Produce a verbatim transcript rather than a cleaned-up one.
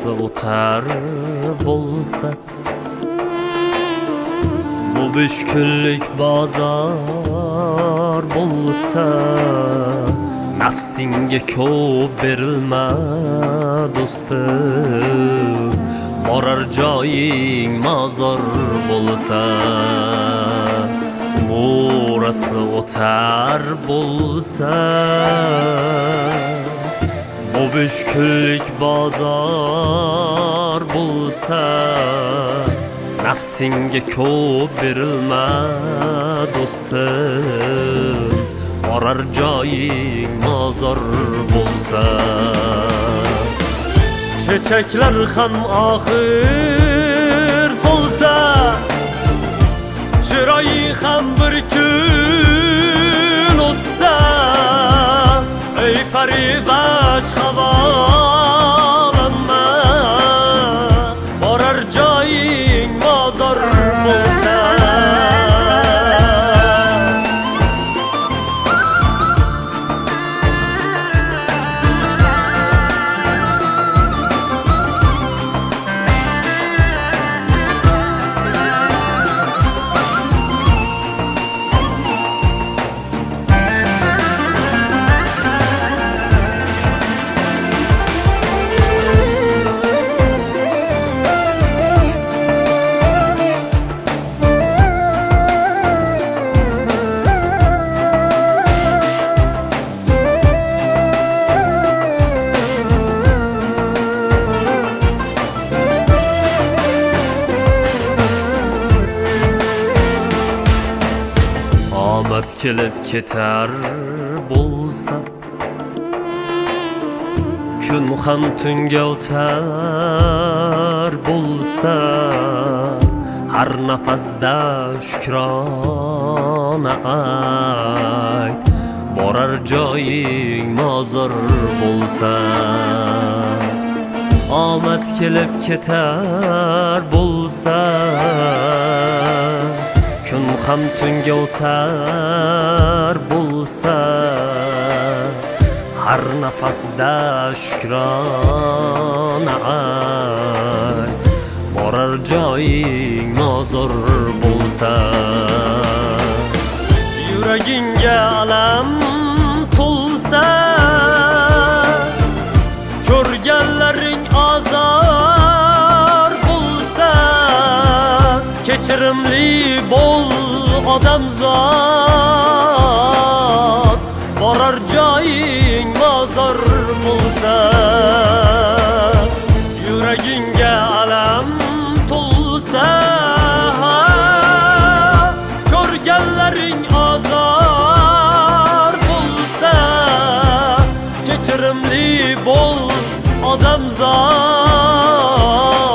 aslı o'tar bo'lsa, bu besh kunlik bozor bo'lsa, nafsingga ko'p berilma do'stim, borar joying mozor bo'lsa. Umr asli o'tar bo'lsa, bu besh kunlik bozor bo'lsa, nafsingga ko'p berilma do'stim, borar joying mozor bo'lsa. Chechaklar ham oxir solsa, chiroying ham bir kun o'tsa, ey parivash havolanma, borar joying mozor bo'lsa. Omad kelib ketar bo'lsa, kun ham tunga o'tar bo'lsa, har nafasda shukrona ayt, borar joying mozor bo'lsa. Omad kelib ketar bo'lsa, kun ham tunga o'tar bo'lsa, har nafasda shukrona ayt, borar joying mozor bo'lsa. Yuragingga alam to'lsa, ko'rganlaring azor bo'lsa, kechirimli bo'l odamzod, borar joying mozor bo'lsa. Yuragingga alam to'lsa, ko'rganlaring azor bo'lsa, kechirimli bo'l odamzod.